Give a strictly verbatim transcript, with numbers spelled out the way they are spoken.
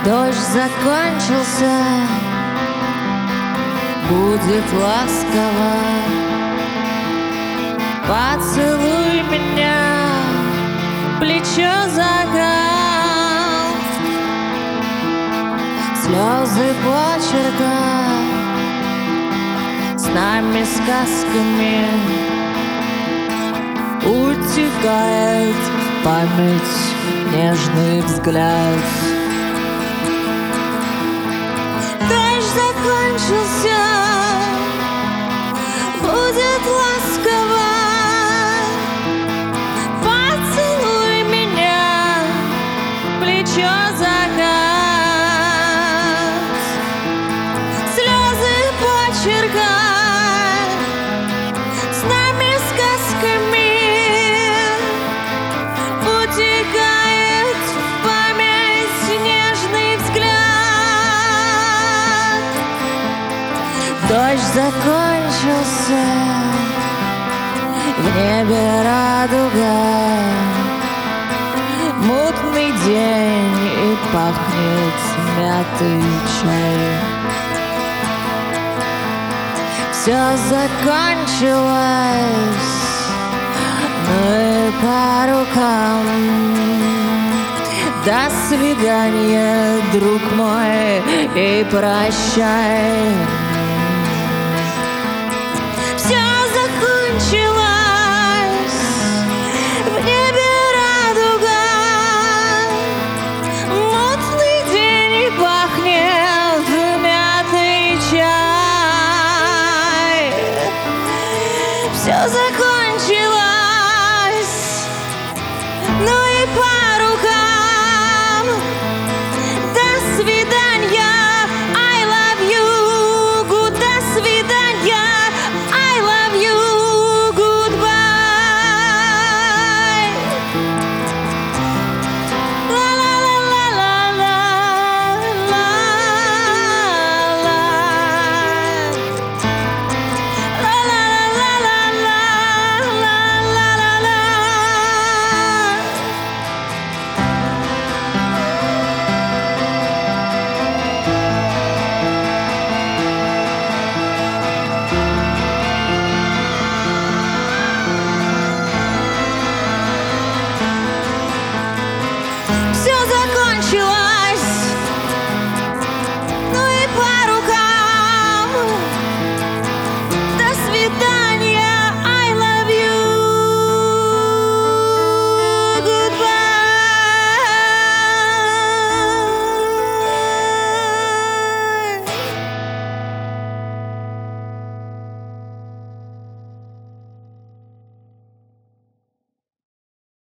Дождь закончился, будет ласково. Поцелуй меня, плечо загал. Слезы почерка с нами сказками утекает в память нежный взгляд. Дождь закончился, будет ласково. Поцелуй меня, плечо загал. Слезы почерка с нами сказками утекает в память нежный взгляд. Дождь закончился, в небе радуга, мутный день и пахнет мятый чай. Все закончилось, ну и по рукам. До свидания, друг мой, и прощай. Все закончилось, в небе радуга, мутный день и пахнет мятый чай. Все закончилось.